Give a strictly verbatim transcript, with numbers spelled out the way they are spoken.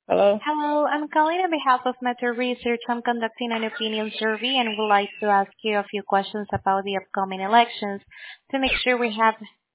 Hello? Hello, I'm calling on behalf of Metro Research. I'm conducting an opinion survey and would like to ask you a few questions about the upcoming elections to make sure we have